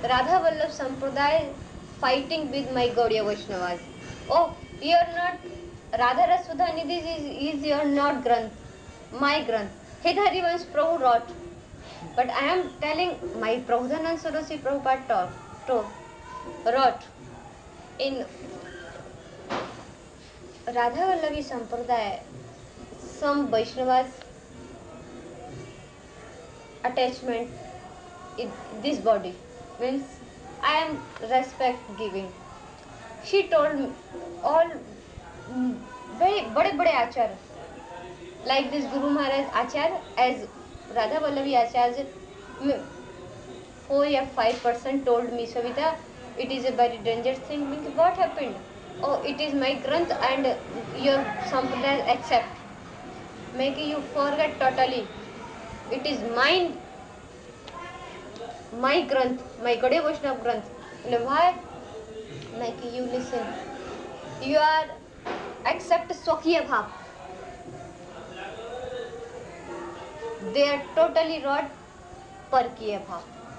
Radha Vallabh Sampradaya fighting with my Gaudiya Vaishnavas. Oh, you are not, Radha Rasudha Nidhi is your not Granth, my Granth. Hid Harivansh Prabhu wrote. But I am telling my Prabhudanand Saraswati Prabhupada wrote in Radha Vallabhi Sampradaya, some Vaishnavas attachment in this body means I am respect giving. She told me all very bade acharya like this Guru Maharaj Acharya as Radha Vallabhi Acharya 4 or 5% told me, Savita, it is a very dangerous thing. Means what happened? Oh, it is my Granth and your Sampradaya accept. Make you forget totally. It is mine, my Granth, my Gaudiya Vaishnava Granth. Why? Make you listen. You are accept Swakya Bhav. They are totally wrought Parkiya Bhav.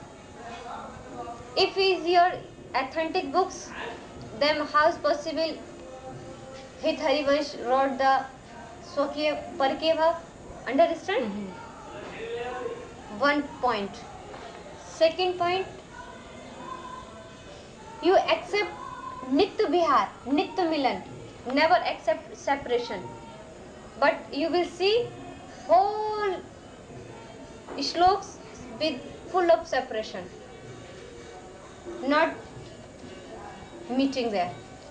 If is your authentic books, then how is possible Hit Harivansh wrote the Swakya Parkiya Bhav? Understand? One point. Second point, you accept Nitya Bihar, Nitya Milan, never accept separation. But you will see whole shloks with full of separation, not meeting there.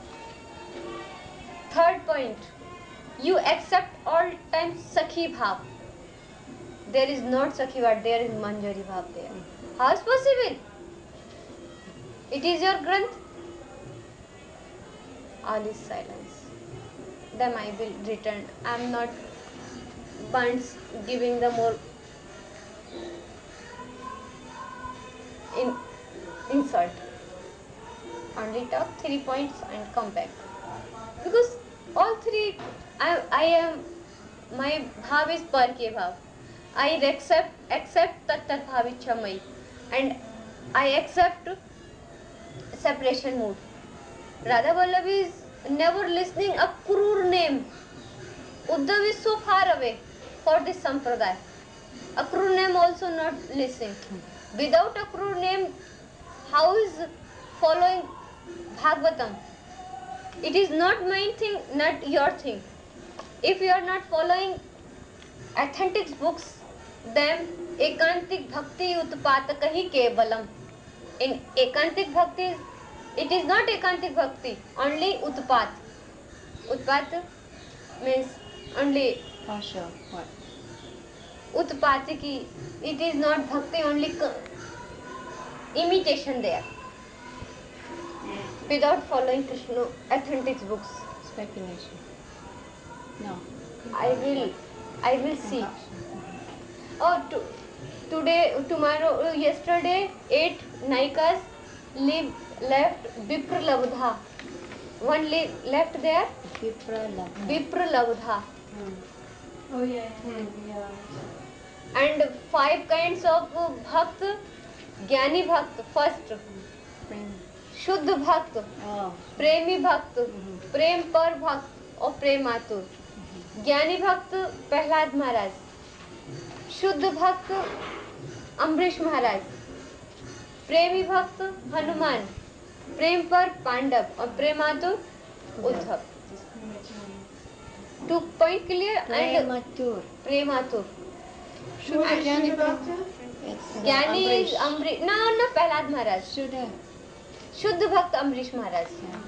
Third point, you accept all time Sakhi Bhav. There is not Sakhi Bhav, there is Manjari Bhav there. How is possible? It is your Granth. All is silence. Then I will return. I am not once giving the more insult. Only talk 3 points and come back. Because all three, I am, my bhav is Parke Bhav. I accept Tat Tat Bhavichamai, and I accept separation mood. Radha Vallabh is never listening a Kurur name. Uddhav is so far away for this sampradaya. Akrur name also not listening. Without Akrur name, how is following Bhagavatam? It is not my thing, not your thing. If you are not following authentic books, then Ekantik Bhakti Utpatakahi Kevalam. In Ekantik Bhakti, it is not Ekantik Bhakti, only Utpat. Utpat means only Pasha, what? Utpatiki. It is not Bhakti, only imitation there. Without following Krishna authentic books. Speculation. No. I will see. Oh, today, tomorrow, yesterday, 8 Naikas left Vipra Labdha. One left there. Vipra Labdha. Oh yeah. Yeah. And 5 kinds of Bhakt. Jnani Bhakt first. Shuddha Bhakt. Premi Bhakt. Prem Par Bhakt or Prematur. Jnani Bhakt Prahlad Maharaj. Shuddha Bhakt Ambrish Maharaj. Premi Bhakt Hanuman. Prem Par Pandav or Prematur Uddhav. 2 point clear? Prematur. Prematur. Jnani Jnani is Ambrish. No, Prahlad Maharaj. Shuddha Bhakt Ambrish Maharaj.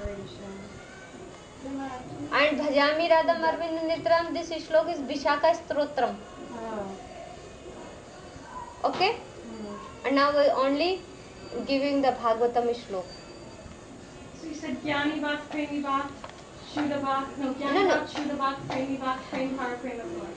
And Bhajami Radham Arvind Nitram, this shlok is Vishaka Stotram. Okay? And now we only giving the Bhagavatam shlok. So you said Jnani Bhakt, Premi Bhakt, Shuddha Bhakt, no, Jnani Bhakt, Shuddha Bhakt, Premi Bhakt, Prem Par, Prematur.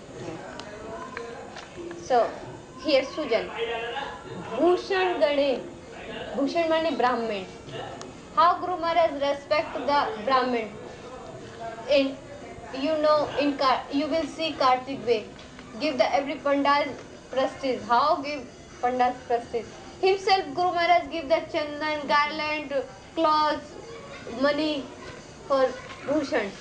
So, here Sujan. Bhushan Gane. Bhushan means Brahmin. How Guru Maharaj respect the Brahmin? In you will see Kartik Way. Give the every Pandal prestige. How give Pandal prestige? Himself, Guru Maharaj give the chandan, garland, clothes, money for Bhushan.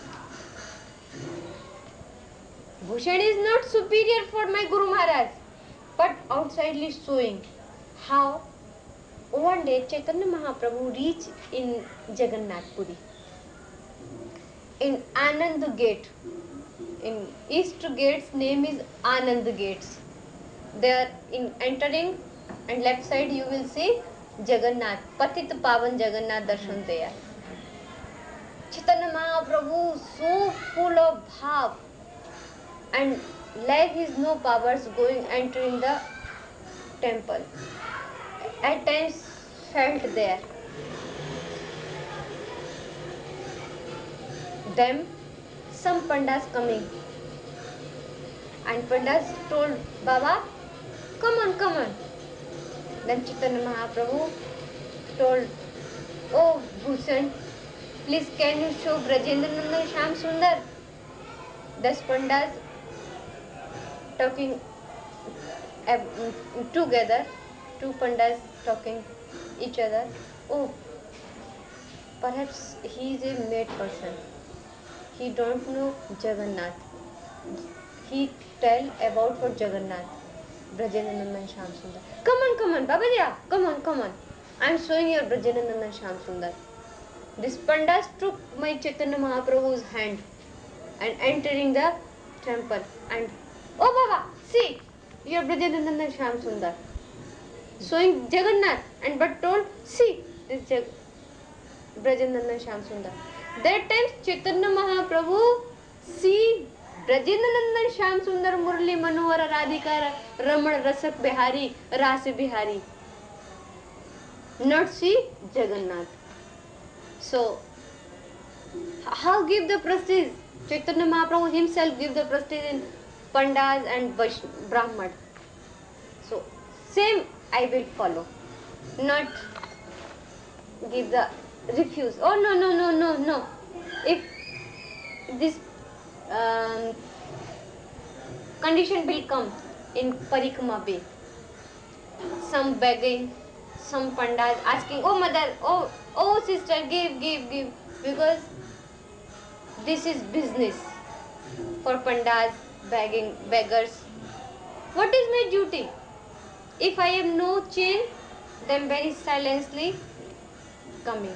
Bhushan is not superior for my Guru Maharaj, but outsidely showing how one day Chaitanya Mahaprabhu reached in Jagannath Puri. In Anand Gate, in East Gate's name is Anand Gates. There in entering and left side you will see Jagannath, Patit Pavan Jagannath darshan there. Chaitanya Mahaprabhu so full of bhav and like his no powers going entering the temple. At times felt there. Then some pandas coming and pandas told Baba, come on, come on. Then Chaitanya Mahaprabhu told, oh Bhushan, please can you show Brajendra Nandan Shyam Sundar? Thus pandas talking together, two pandas talking each other. Oh, perhaps he is a mad person. He don't know Jagannath. He tell about for Jagannath. Brajendra Nandan Shyam Sundar. Come on, Babaja, come on. I am showing you Brajendra Nandan Shyam Sundar. This pandas took my Chaitanya Mahaprabhu's hand and entering the temple and oh Baba, see, your Brajendra Nandan Shyam Sundar. Showing Jagannath and but told, see, this Brajendra Nandan Shyam Sundar. That time Chaitanya Mahaprabhu see Brajendra Nandan Shyam Sundar Murli Manohara Radhika Raman Rasak Bihari Rasa Bihari. Not see Jagannath. So, how give the prestige? Chaitanya Mahaprabhu himself give the prestige in Pandas and Brahman. So, same I will follow. Not give the refuse. Oh no. If this condition will come in Parikrama Way, some begging, some pandas asking, oh mother, oh sister, give, because this is business for pandas, begging, beggars. What is my duty? If I have no chain, then very silently coming.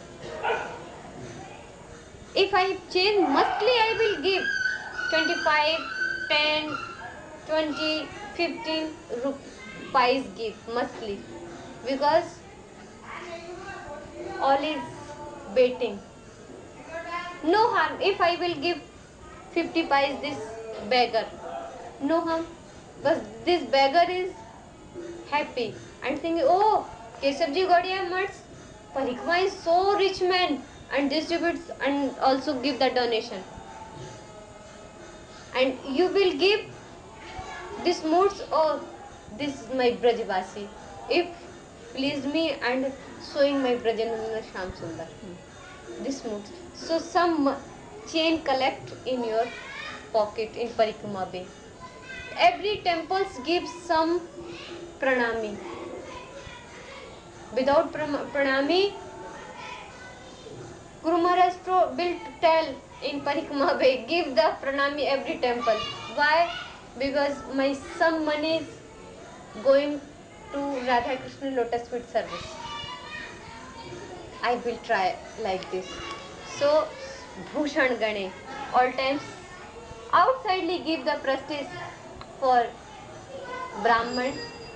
If I have chain, mostly I will give 25, 10, 20, 15 rupees give, mostly. Because all is waiting. No harm if I will give 50 pies this beggar. No harm. But this beggar is happy and thinking, oh, Keshavji Gaudiya Math's Parikrama is so rich man and distributes and also give the donation. And you will give this moods, oh, this is my Brajavasi. If pleased me and showing my Brajendra Shyam Sundar. This moods. So some chain collect in your pocket in Parikrama Way. Every temples gives some pranami. Without pranami, Guru Maharaj will tell in Parikrama Way, give the pranami every temple. Why? Because my some money is going to Radha Krishna Lotus Feet service. I will try like this. So, Bhushan Gane, all times outsidely give the prestige for Brahman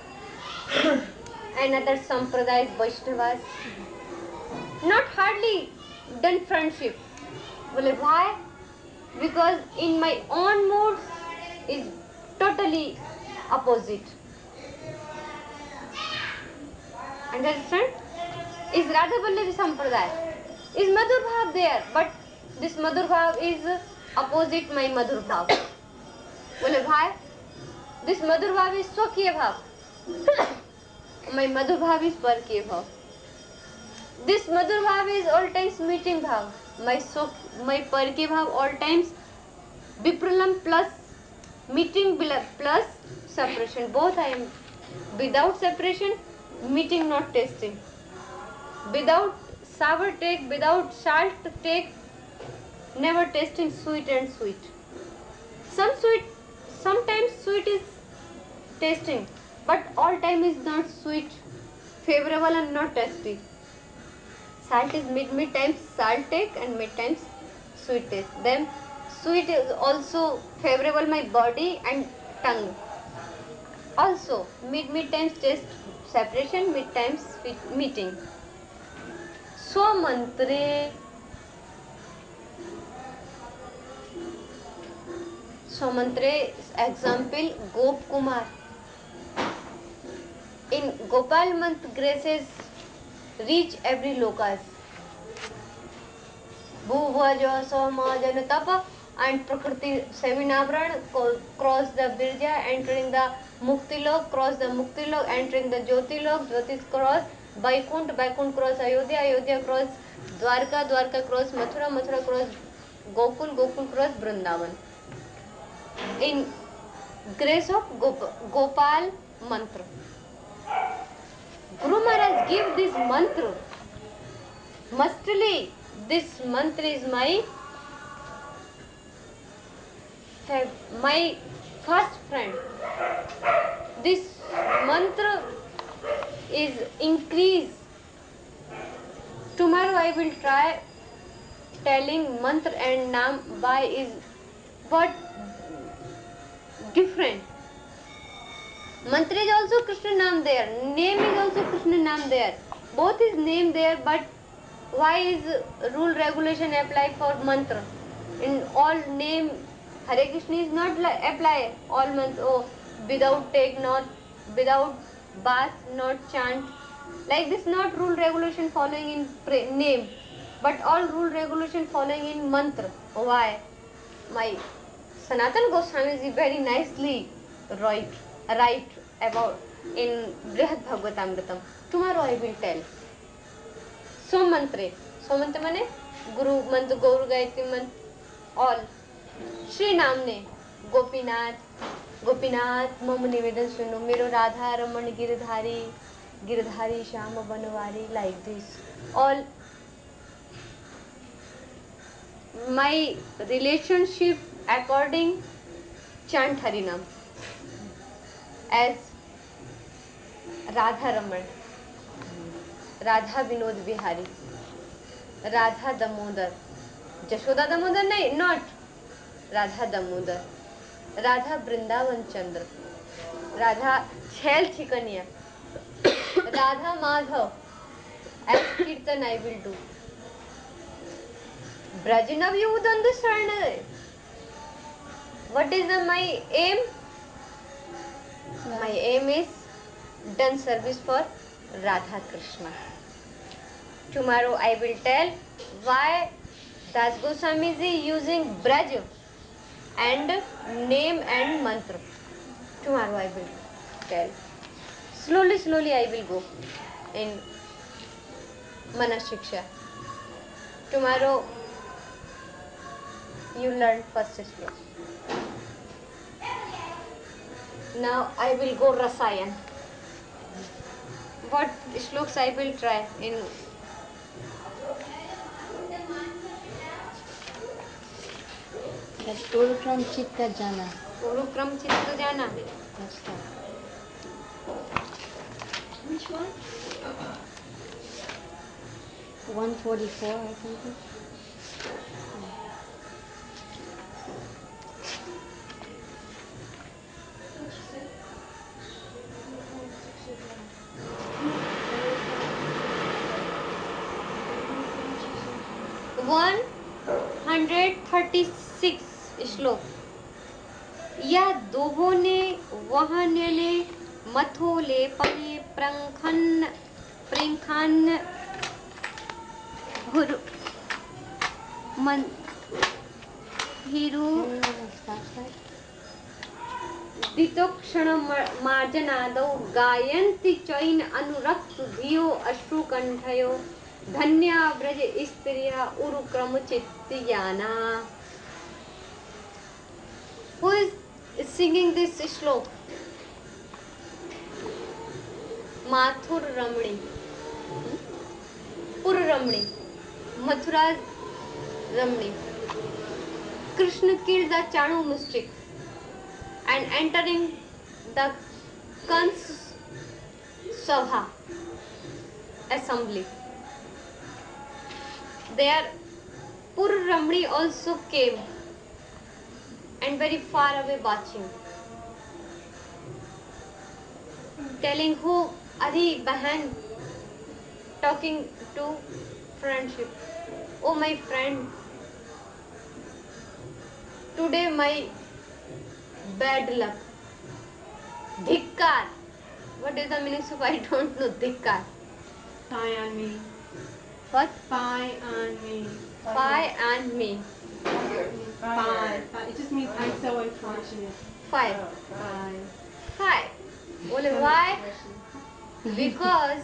and other Sampradayas, Vaishnavas. Not hardly done friendship. Well, why? Because in my own mood is totally opposite. Understand? Is Radha Vallavi Sampradaya. Is Madhur Bhav there, but this Madhur Bhav is opposite my Madhur Bhav. Well, why? This Madhur Bhav is Swakya Bhav. My Madhur Bhav is Parkya Bhav. This Madhur Bhav is all times meeting Bhav. My Parkya Bhav all times Vipralam plus meeting plus separation. Both I am without separation meeting, not tasting. Without sour take, without salt take, never tasting sweet and sweet. Some sweet, sometimes sweet is tasting, but all time is not sweet, favorable and not tasty. Salt is mid times salt take and mid times sweet taste. Then sweet is also favorable my body and tongue. Also mid times taste separation, mid times sweet meeting. Swamantre. Swamantre example Gop Kumar. In Gopal month graces reach every lokas. Bhuvaja Samajan Tapa and Prakriti Seminavran cross the Birja, entering the Muktilok, cross the Muktilok, entering the Jyotilok, Jyotis cross Vaikunt, Vaikunt cross Ayodhya, Ayodhya cross Dwarka, Dwarka cross Mathura, Mathura cross Gokul, Gokul cross Vrindavan. In grace of Gopal mantra. Guru Maharaj give this mantra. Mustily, this mantra is my first friend. This mantra is increase. Tomorrow I will try telling mantra and naam why is what different. Mantra is also Krishna naam there. Name is also Krishna naam there. Both is name there, but why is rule regulation apply for mantra? In all name Hare Krishna is not apply all mantra. Oh, without take, not without bath, not chant. Like this, not rule regulation following in name, but all rule regulation following in mantra. Why? My Sanatan Goswami is very nicely write about in Brihad Bhagavatamritam. Tomorrow I will tell. So mantra mane Guru mantra, Gaur Gayatri mantra, all. Shri नाम ने गोपीनाथ गोपीनाथ मम निवेदन सुनो मेरो Radha Raman Girdhari Girdhari Shyam Banwari. Like this all my relationship according chant Harinam as Radha Raman, Radha Vinod Bihari, Radha Damodar, Jashoda Damodar nahi, not Radha Damodar, Radha Vrindavan Chandra, Radha Chhel Chikaniya, Radha Madhav. As Kirtan I will do. Brajanav you would understand. What is my aim? My aim is done service for Radha Krishna. Tomorrow I will tell why Das Goswami is using Braj and name and mantra. Tomorrow I will tell. Slowly I will go in Manas Shiksha. Tomorrow you learn first slok. Now I will go Rasayan. What shloks I will try in Urukram Chitta Jana. Urukram Chitta Jana. That's that. Which one? 144, I think. One 136 श्लोक. या दोहोने वहनने मथोले पने प्रंखन भुर मन हिरु दितोक्षण मार्जनादौ गायन्ति चैन अनुरक्त धियो अश्रुकंठयो धन्या ब्रज स्त्रिया Urukram चित्तयाना. Who is singing this shlok? Mathur Ramani. Pur Ramani. Mathura Ramani. Krishna killed the Chanu mystic and entering the Kans Sabha assembly. There Pur Ramani also came and very far away watching, telling who Adi Bahan, talking to friendship. Oh my friend, today my bad luck. Dhikkar. What is the meaning of I don't know Dhikkar? Spy on me. What? Spy on me. Spy and me. Spy. It just means I'm so unfortunate. Five. Spy. Five. Only why? Because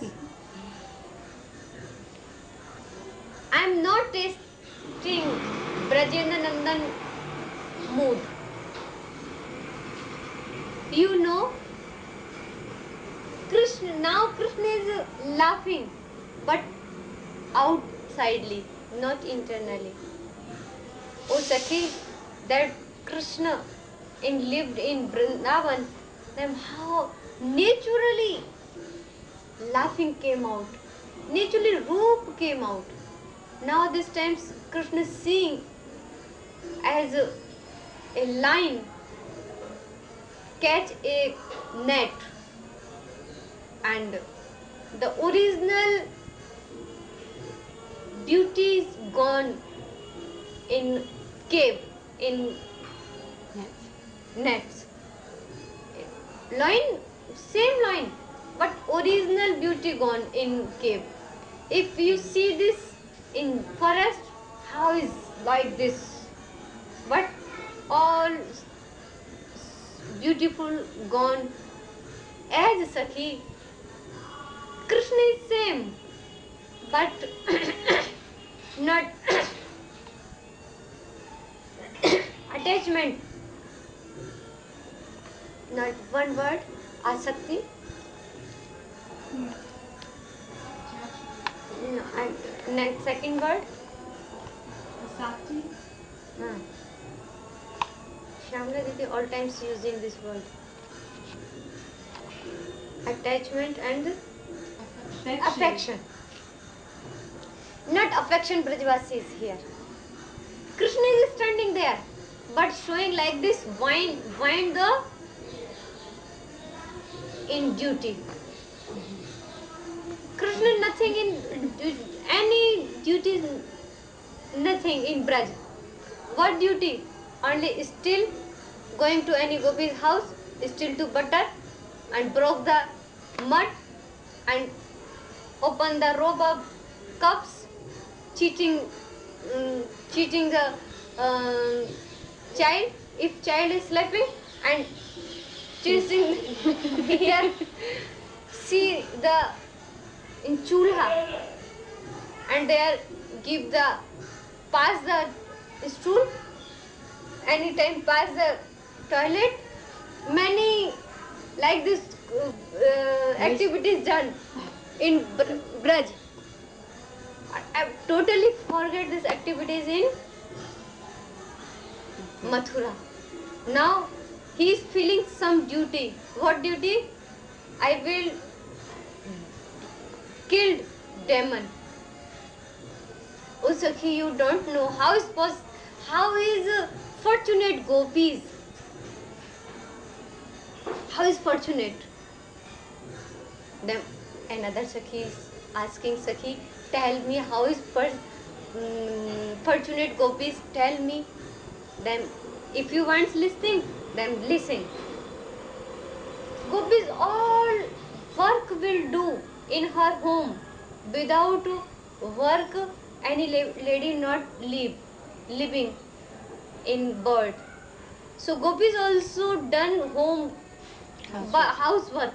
I'm not tasting Brajendra Nandan mood. You know, Krishna is laughing, but outsidely, not internally. Oh Sakhi, that Krishna lived in Vrindavan, then how naturally laughing came out, naturally Roop came out. Now this time Krishna is seeing as a line catch a net, and the original beauty is gone in cave, in nets. Line, same line, but original beauty gone in cave. If you see this in forest, how is like this? But all beautiful gone. As Sakhi, Krishna is same, but not attachment. Not one word, asakti. No, next second word. Asakti. Shamla Didi all times using this word. Attachment and affection. Not affection, Brajvasi is here. Krishna is standing there, but showing like this, wind the in duty. Krishna nothing in any duty, nothing in Braj. What duty? Only still going to any gopi's house, still to butter and broke the mud and open the robe of cups, cheating the child if child is sleeping, and chasing here see the in chulha, and there give the pass the stool, anytime pass the toilet, many like this activities done in Braj. I totally forget these activities in Mathura. Now he is feeling some duty. What duty? I will kill demon. Oh Sakhi, you don't know how is fortunate gopis. How is fortunate? Then another Sakhi is asking Sakhi, tell me how is fortunate gopis, tell me. Then if you want listening, then listen. Gopis all work will do in her home. Without work, any lady not living in birth. So Gopis also done home housework.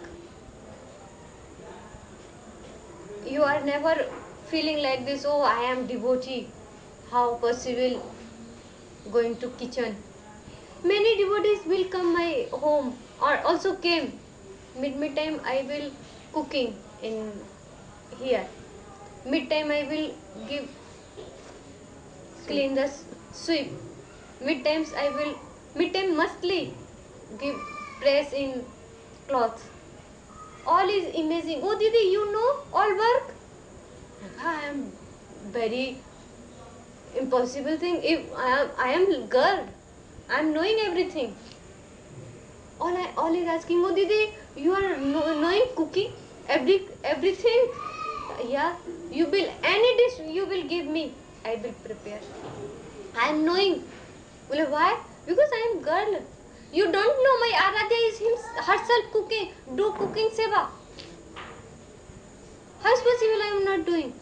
You are never feeling like this, oh I am devotee, how possible going to kitchen. Many devotees will come my home or also came. Midtime I will cooking. in here. Mid-time I will give clean the sweep. Mid-time mustly give press in cloth. All is amazing. Oh Didi, you know all work? I am very impossible thing. If I am girl, I am knowing everything. All is asking, oh Didi, you are knowing cooking everything. Yeah, you will any dish you will give me, I will prepare. I am knowing. Well, why? Because I am girl. You don't know my Aradhya is herself cooking, do cooking seva. How is possible I am not doing?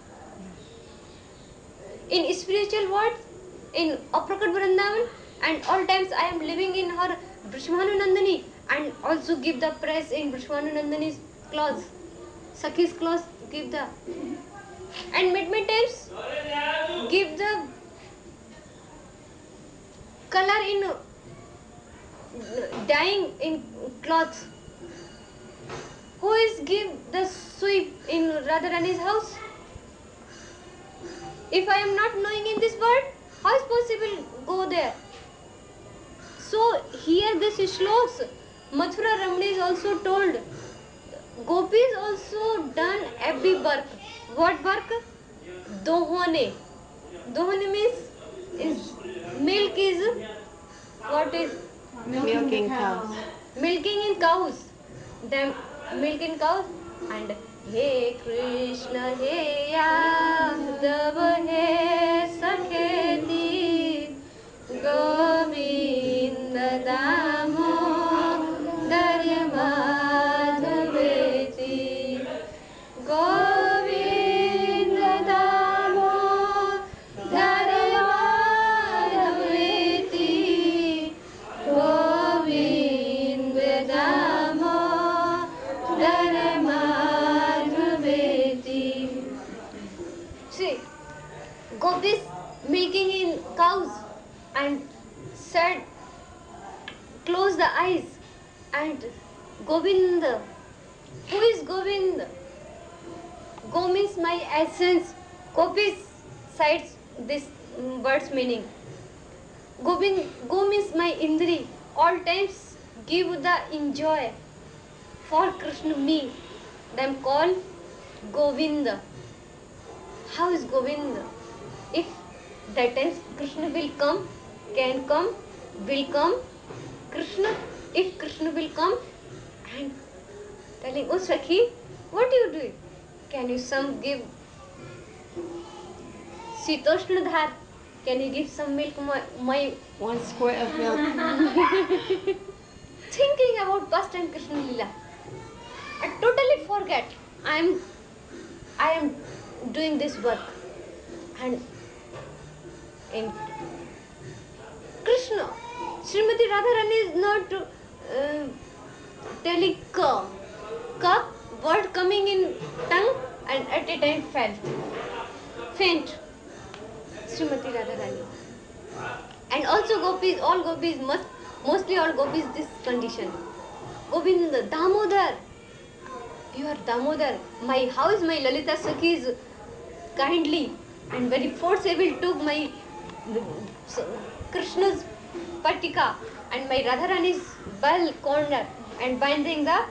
In spiritual world, in Aprakat Vrindavan, and all times I am living in her Brishmanu Nandini and also give the press in Brishmanu Nandini's clothes. Sakhi's clothes give the and mid times give the color in dyeing in cloth. Who is give the sweep in Radharani's house? If I am not knowing in this world, how is possible go there? So here this shloks, Mathura Ramani is also told, Gopis also done every work. What work? Dohane. Dohane means is milk is what is Milking cows. milking in cows. Them milk in cows and He Krishna He Yadav He Sakheti Govinda Damodar Madhaveti Govinda Damodar Madhaveti Govinda Damodar Madhaveti. See, Gopis milking in cows and said, close the eyes and Govinda. Who is Govinda? Go means my essence. Gopis cites this word's meaning. Go means my Indri. All times give the enjoy for Krishna me. Them call Govinda. How is Govinda? If that times Krishna will come, can come, will come, Krishna, if Krishna will come and telling, oh Sakhi, what you doing? Can you some give Sitoshna Dhar? Can you give some milk my 1 squirt of milk. thinking about past and Krishna Lila? I totally forget. I am doing this work and in Krishna, Srimati Radharani is not telling ka. Ka word coming in tongue and at a time faint. Srimati Radharani. And also gopis, all gopis mostly all gopis this condition. Govinda, Damodar. You are Damodar. My house, my Lalita Sakhis kindly and very forcibly took my Krishna's patika and my Radharani's bell corner and binding the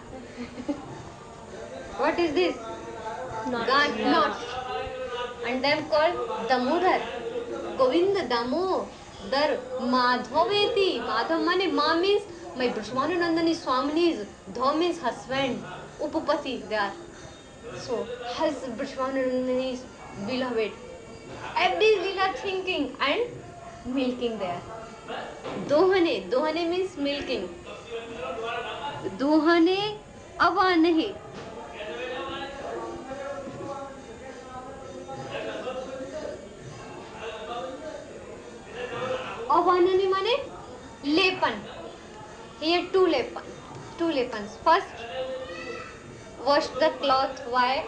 what is this? Knot. And them called Damodar. Govinda Damodar Madhaveti. Madhav mane Ma means my Brishmanu Nandani Swaminis. Dha means husband. Upapati they are. So has Brishmanu Nandani's beloved. Every lila thinking and milking there. Dohane means milking. Dohane avanahi. Avanani mane lepan. Here two lepans. First, wash the cloth. Why?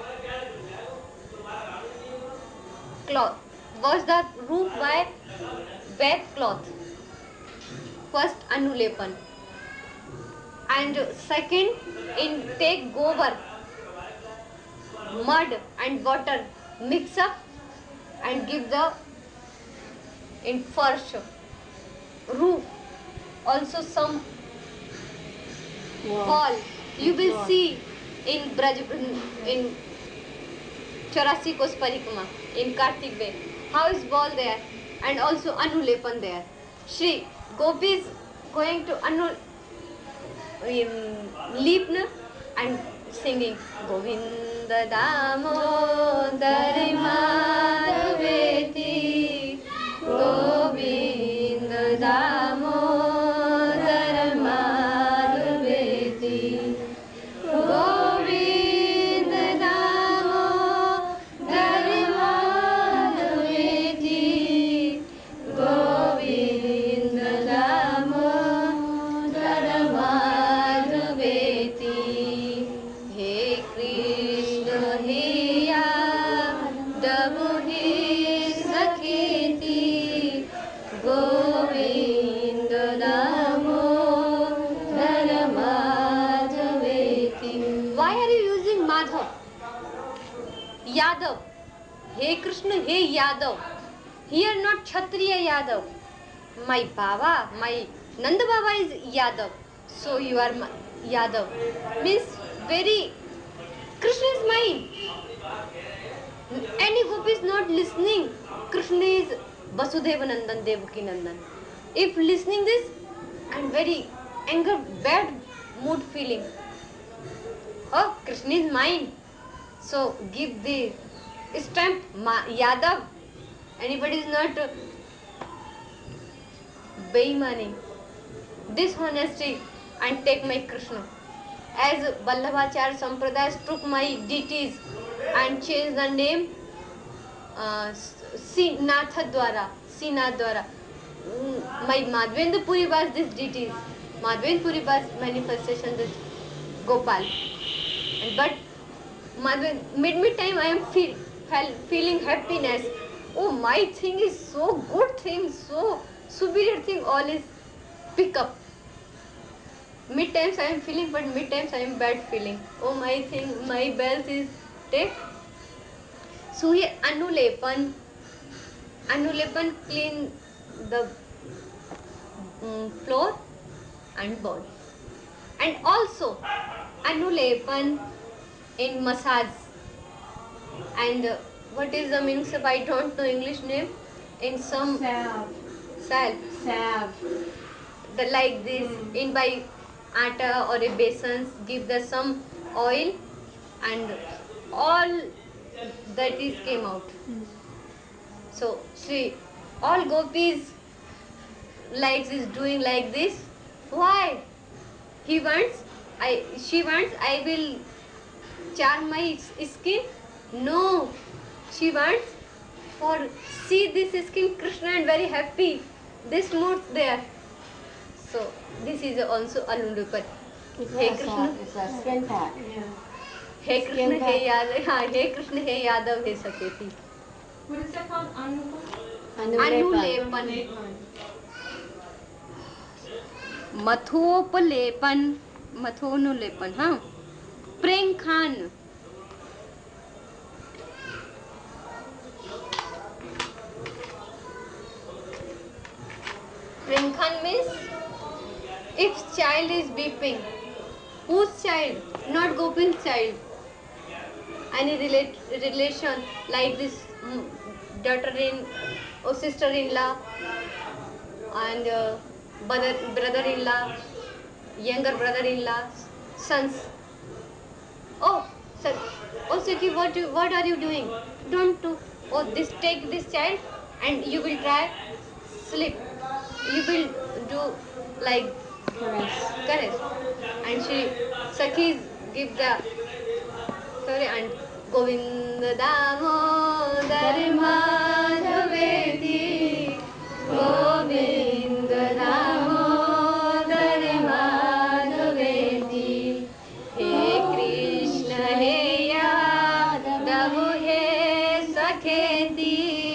Wash the roof by wet cloth. First anulepan. And second, take gobar mud and water mix up and give the in first roof. Also some Wall. fall you will Wall. see in Braj in Chaurasi Kos Parikrama in Kartik Bay. How is ball there and also Anulepan there. Shri Gopi is going to Leapna and singing Govinda Damodar Madhaveti Govinda Damodar Madhaveti Govinda Damodar Madhaveti Govinda Damodar Madhaveti He Krishna He Yadav He Sakheti Govinda Damodar Madhaveti. Why are you using Madhav? Yadav. Hey Krishna, hey Yadav. Here not Kshatriya Yadav. My Baba, my Nanda Baba is Yadav. So you are Yadav. Means very Krishna is mine. Any gopi is not listening. Krishna is Vasudeva Nandan, Devaki Nandan. If listening this, I'm very anger, bad mood feeling. Oh, Krishna is mine. So give the stamp Yadav. Anybody is not Beimani, dishonesty and take my Krishna. As Vallabhacharya Sampradaya took my deities and changed the name Natha Dwara, Sinath Dwara. My Madhavendra Puri was this deities. Madhavendra Puri was manifestation this Gopal. But mid time I am feeling happiness. Oh, my thing is so good thing, so superior thing, all is pick up. Mid times I am feeling, but mid times I am bad feeling. Oh, my thing, my bells is take. So here Anulepan clean the floor and ball. And also Anulepan in massage. And what is the meaning of, I don't know English name, in some salve like this in by atta or a basins, give the some oil and all that is came out. So see, all gopis likes is doing like this. Why? She wants I will charm my skin. No, she wants for see this skin Krishna and very happy. This mood there. So this is also Anulepan. Hey Krishna. It's a skin pack. Hey Krishna, hey Yadav. Hey Krishna, hey Yadav, hey Saketi. What is that called? Anulepan. Mathonulepan. Mathonulepan, हाँ. Prem Khan. Prem Khan means if child is weeping, whose child? Not Gopin's child. Any relation like this daughter-in or sister-in-law and brother-in-law, younger brother-in-law, sons. Oh, sir. Oh, Saki, what are you doing? Don't do. Oh, take this child and you will try sleep. You will do like caress. And Sakhi give the sorry and Govinda Damodar Madhaveti Govinda Damodar Madhaveti He Krishna He Yadav He Sakheti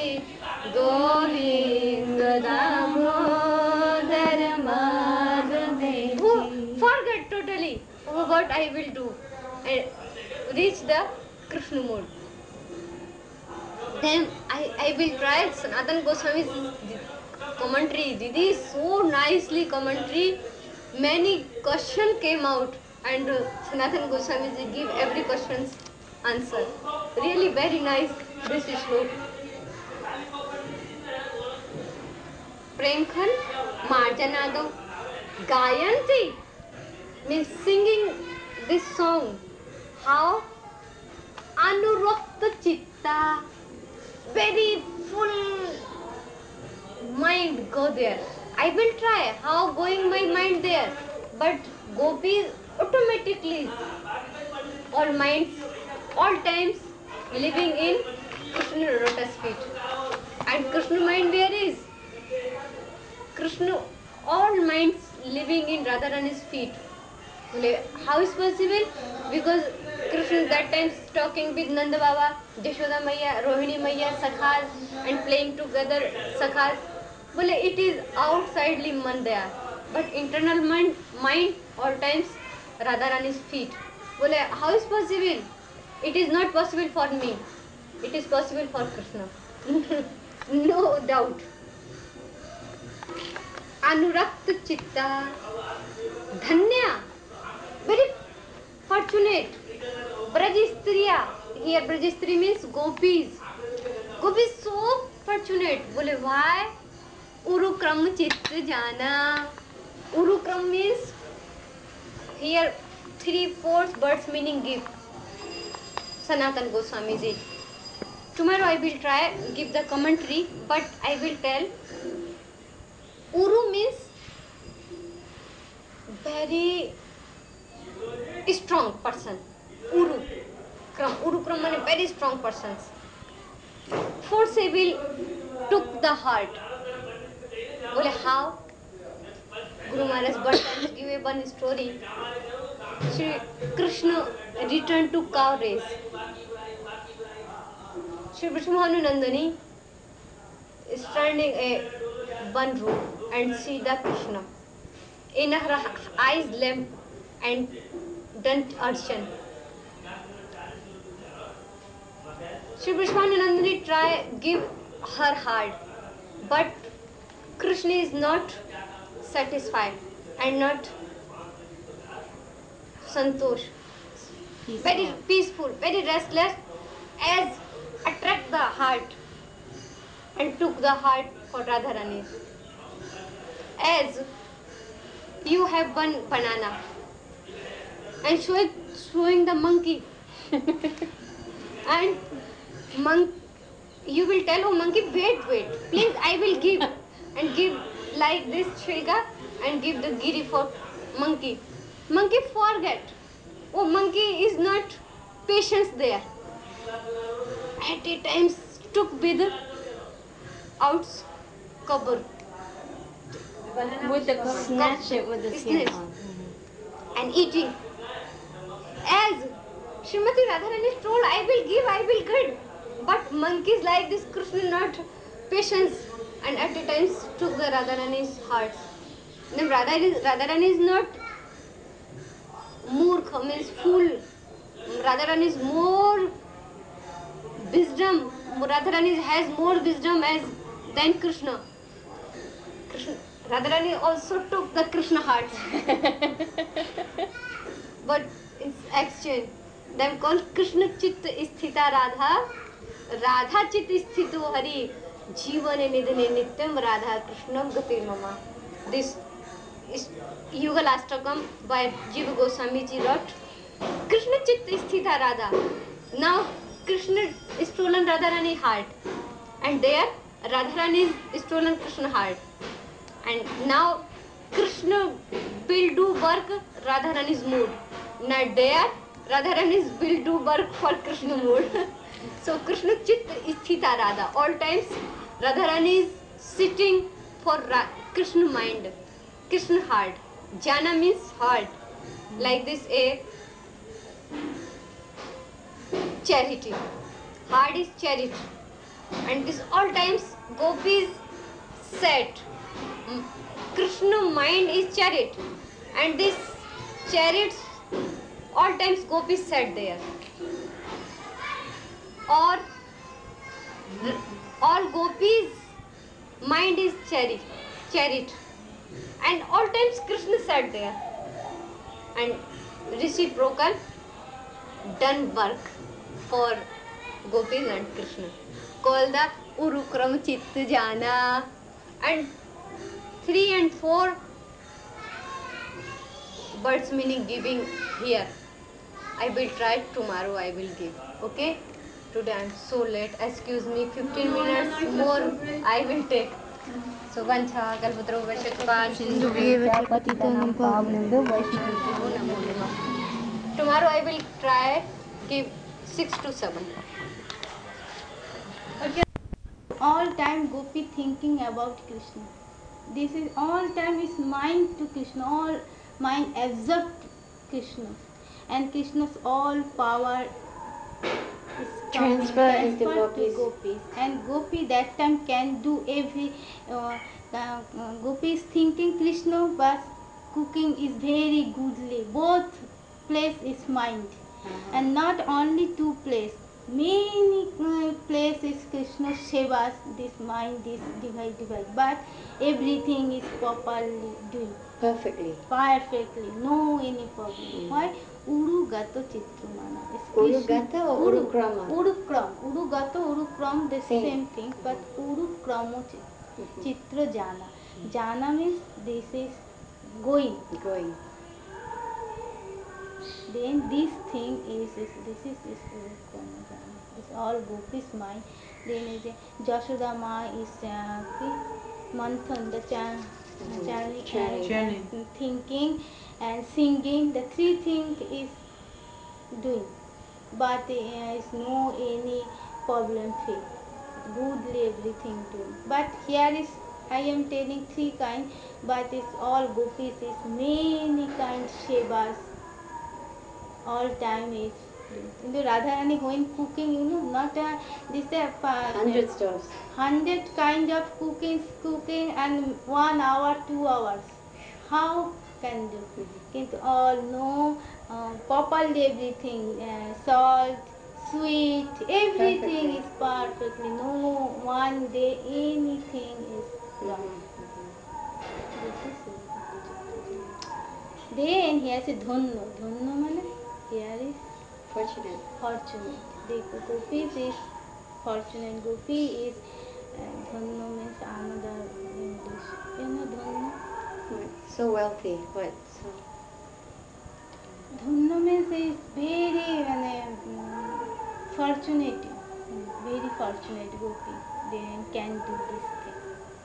Govinda Damodar Madhaveti. Forget totally what I will do. Reach the Krishna mood. Then I will try Sanatan Goswami's commentary. Didi so nicely commentary. Many question came out and Sanatan Goswami ji give every question's answer. Really very nice this shlok. Premkhan Marjanadam Gayanti means singing this song. How? Anurakta Chitta, very full mind go there. I will try how going my mind there, but gopis automatically all minds, all times living in Krishna lotus feet. And Krishna mind where is? Krishna all minds living in Radharani's feet. How is possible? Because Krishna that time talking with Nanda Baba, Jashoda Maiya, Rohini Maiya, Sakhas and playing together Sakhas. It is outsidely man there, but internal mind all times Radharani's feet. How is possible? It is not possible for me. It is possible for Krishna. No doubt. Anurakt Chitta, Dhanya, very fortunate. Brajistriya, here Brajistri means gopis. Gopis so fortunate. Why? Urukram Chitta Jana. Urukram means here 3/4 words meaning give. Sanatan Goswami ji. Tomorrow I will try give the commentary, but I will tell. Uru means very strong person. Uru Kram means very strong persons. Forcible took the heart. How? Guru Maharaj Bhatta give one story. Shri Krishna returned to cow race. Shri Vishnu Nandani is standing in one room and see the Krishna. In her eyes lamp and dant arshan. Shri Vishwanandani try give her heart, but Krishna is not satisfied and not santosh. Very peaceful, very restless, as attract the heart and took the heart for Radharani. As you have one banana and showing the monkey and you will tell, oh monkey, wait, please, I will give and give like this shriga and give the giri for monkey. Monkey forget. Oh, monkey is not patience there. At a times took with out cover. With the snatch it with the skin on. And eating. As Srimati Radharani told, I will give. But monkeys like this Krishna not patience and at the times took the Radharani's heart. Then Radharani is not murkha, means fool. Radharani is more wisdom. Radharani has more wisdom than Krishna. Radharani also took the Krishna heart. But it's exchange. Them called Krishna Chitta Sthita Radha. Radha Chitta Sthito Hari. Jivane Nidhane Nityam Radha Krishnam Gatir Mama. This is Yugal Ashtakam by Jiva Goswami ji wrote. Krishna Chitta Sthita Radha. Now Krishna is stolen Radharani heart. And there Radharani is stolen Krishna heart. And now Krishna will do work Radharani's mood. Not there, Radharani will do work for Krishna mood. So Krishna Chitta Sthita Radha. All times Radharani is sitting for Krishna mind, Krishna heart. Jana means heart. Like this a charity. Heart is charity. And this all times gopis set. Krishna mind is chariot, and this chariots all times gopis sat there. or all gopis mind is chariot, and all times Krishna sat there, and reciprocal done work for gopis and Krishna, called the Urukram Chitta Jana. And 3 and 4 words meaning giving here. I will try, tomorrow I will give. Okay? Today I am so late. Excuse me, 15 minutes more I will take. So Vancha, Kalpatro, Vashitva, Sindhu, tomorrow I will try give 6 to 7. All time Gopi thinking about Krishna. This is all time is mind to Krishna, all mind absorbed Krishna, and Krishna's all power is Transfer to into gopis, and Gopi that time can do every. Gopi is thinking Krishna, but cooking is very goodly. Both place is mind, and not only two place. Many places Krishna sevas, this mind, this divide, but everything is properly doing. Perfectly, no any problem. Why? Urugata Chitramana. Urugata or Urukrama? Urugata, Urukram, the same thing, but Urukramo Chitra Jana. Jana means this is going. Then this thing is this is Urukrama Jana. It's all Gopi's mind. Then is Jashoda Ma is Manthan, the chanting, thinking and singing. The three things is doing, but there is no any problem free. Goodly everything doing. But here is I am telling three kind, but it's all gopis is many kind sevas. All time is doing. The Radharani when cooking, not this 100 kind of cooking and 1 hour, 2 hours. How can do? Kintu all no properly everything, salt, sweet, everything is perfectly. No one day anything is wrong. This is it. Then here is Dhanno. Dhanno means here is Fortunate. The Gopi is fortunate. Gopi is Dhanno means another English. You know Dhanno? So wealthy. What? So Dhanno means is very fortunate. Very fortunate Gopi. They can do this thing.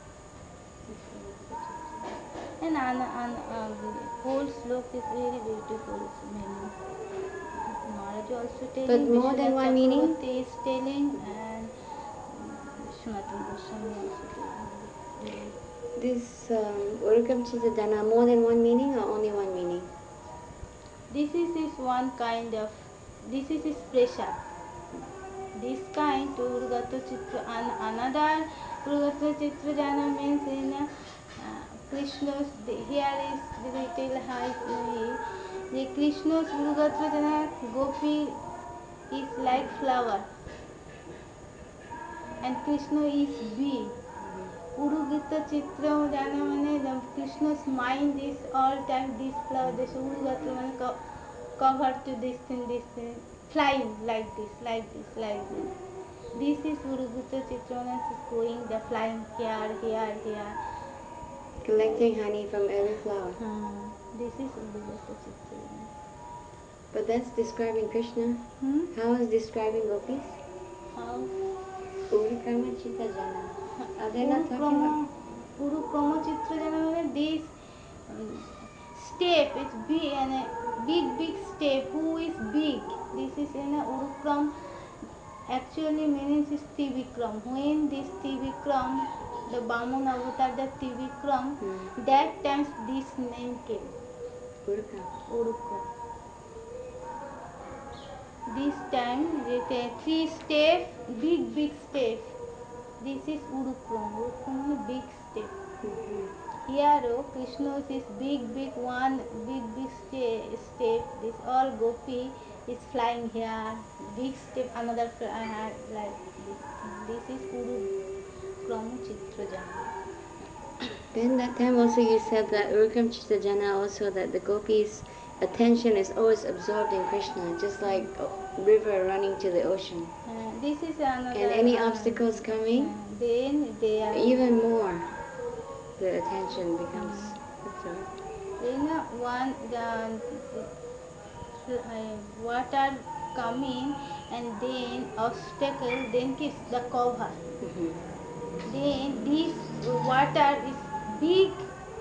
And whole slok is very beautiful. Maharaj also telling. But more than one meaning? Is telling, and Sanatana Goswami also telling. This Urukam Chitta Jana, more than one meaning or only one meaning? This is one kind of, this is his pressure. This kind to Urugata Chitra, and another Urugata Chitra Jana means in Krishna's, here is the detail high. The Krishna's Urugata Jana Gopi is like flower, and Krishna is bee. Urugata Chitra Jana means Krishna's mind is all time this flower, this Urugata means cover to this thing, flying like this. This is Urugata Chitra means going, the flying here. Collecting honey from every flower. This is Urugata Chitra. But that's describing Krishna. How is describing gopis? How? Urukrama Chitta Jana. Are they not talking about? Urukrama Chitra Jana means this step is big, and a big step. Who is big? This is in a Urukram. Actually means is Trivikram. When this Trivikram, the Baman avatar, the Trivikram, that time this name came. Urukram. This time with a 3 step, big step. This is Urukram. Urukram is big step. Here Krishna is big one, big step. This all Gopi is flying here, big step, another like this thing. This is Puru Krama Chitra Jana. Then that time also you said that Urukam Chitta also that the gopis' attention is always absorbed in Krishna, just like a river running to the ocean. This is another. And any obstacles coming, then they are even more, the attention becomes absorbed. then one water coming and then obstacle, then keeps the cover. Then this water is big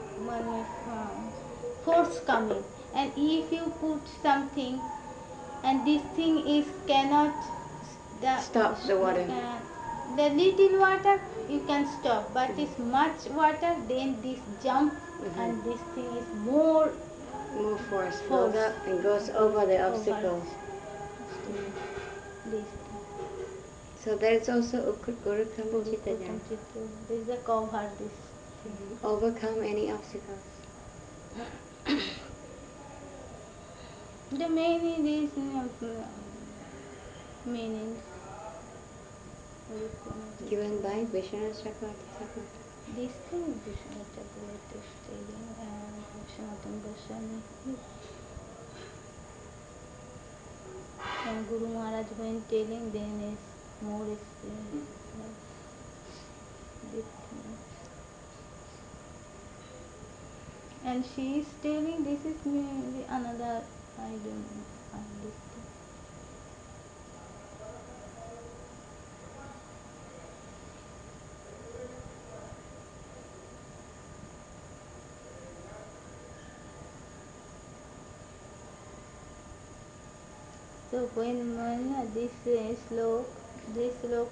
force coming, and if you put something and this thing is cannot Stop the water. The little water you can stop, but it's much water, then this jump and this thing is more force build up and goes over the obstacles. This So there's also Urukam Chitta. This is the cover. This Overcome any obstacles. the many these meanings Given by Vishwanath Chakravarti Thakur. this thing Vishnu Chakravarti is telling and Sanatana Goswami and Guru Maharaj when telling, then is more experience. And she is telling this is maybe another, I don't understand. So when this slok,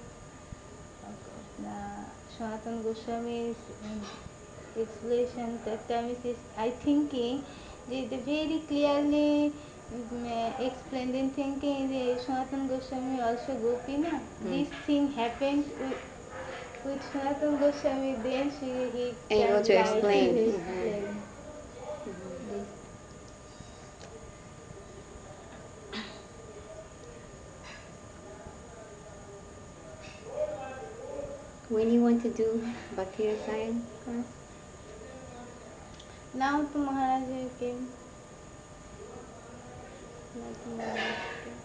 Sanatana Goswami's explanation that time is I thinking they very clearly explained in thinking the Sanatana Goswami also Gopina. This thing happened with Sanatana Goswami, then he able to explain. This. When you want to do Bhakti Rasayan class? Now to Maharaj came. Now to Maharaj came.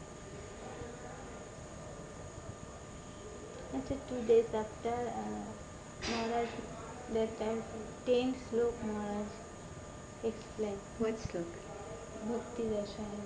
After 2 days after Maharaj, that time 10 slok Maharaj explained. What slok? Bhakti Rasayan.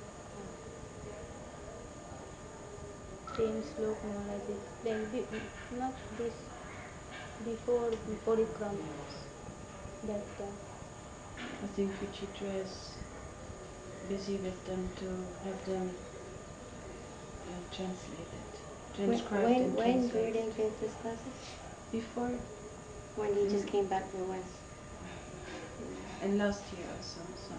10 slok Maharaj explained. Not this, before Parikrama. That time. I think Vichitra is busy with them to have them translated, transcribed and When translated. Gurudev gave this classes? Before When he just came back from West? and last year also. So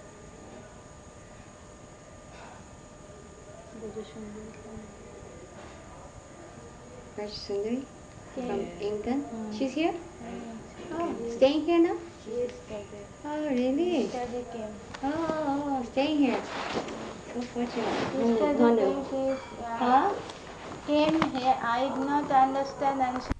Raj Sundari from Yeah. England? She's here? Oh, Staying here now? yes, Yesterday. Oh, really? Yesterday came. Oh, staying here. So fortunate. Yesterday Wonderful. came, Huh? came here. I did not understand and